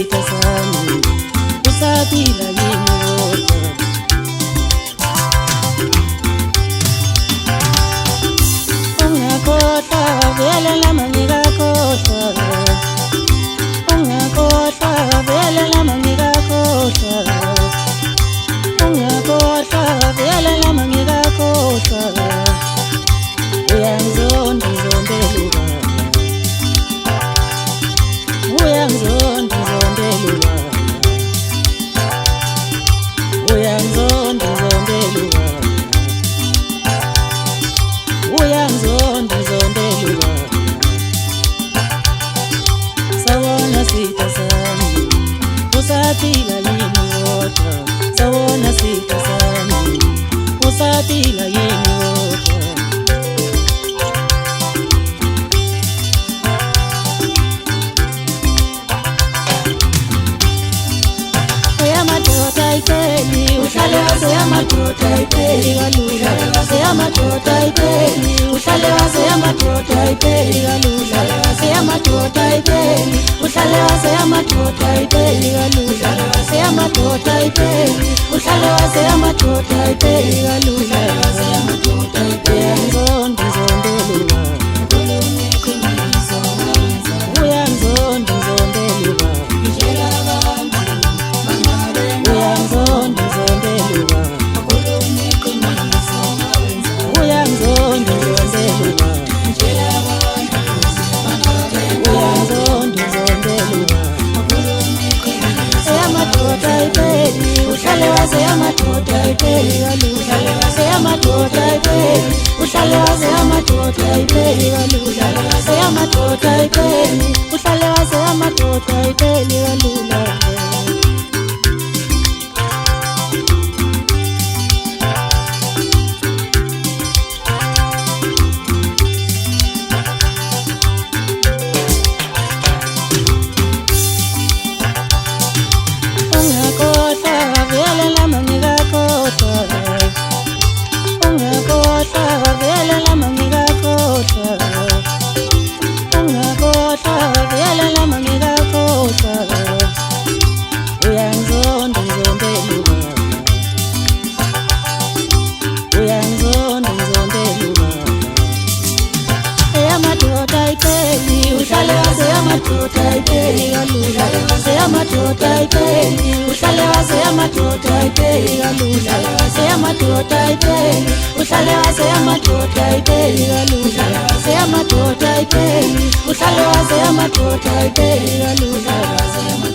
sitha sami usaphila yini kodwa ungakhohlwa vele lama ngikakhohlwa ungakhohlwa vele lama ngikakhohlwa ungakhohlwa vele lama ngikakhohlwa uyangizonda ngizondeluka uyangizonda ngizondeluka uyangizonda ngizondeluka uyangizonda ngizondeluka sawona sitha sami usaphila yini kodwa sawona sitha sami usaphila yini kodwa uyamadoda ipeli uhlale waze yamadoda ipeli kalula yamadoda ipeli uhlale waze yamadoda ipeli kalula yamadoda ipeli uhlale waze yamadoda ipeli kalula yamadoda ipeli uhlale waze yamadoda ipeli kalula yamadoda ipeli ngizonda ngizondeluka uyangizonda ngizondeluka uyangizonda ngizondeluka uyangizonda ngizondeluka uyangizonda ngizondeluka yamadoda ipeli uhlale waze yamadoda ipeli kalula yamadoda ipeli uhlale waze yamadoda ipeli kalula yamadoda ipeli uhlale waze yamadoda ipeli kalula ungakhohlwa vele lama ngikakhohlwa ungakhohlwa vele lama ngikakhohlwa ungakhohlwa vele lama ngikakhohlwa uyangizonda ngizondeluka uyangizonda ngizondeluka yamadoda ipeli uhlale waze yamadoda ipeli kalula yamadoda ipeli uhlale waze yamadoda ipeli kalula yamadoda ipeli uhlale waze yamadoda ipeli kalula yamadoda ipeli uhlale waze yamadoda ipeli kalula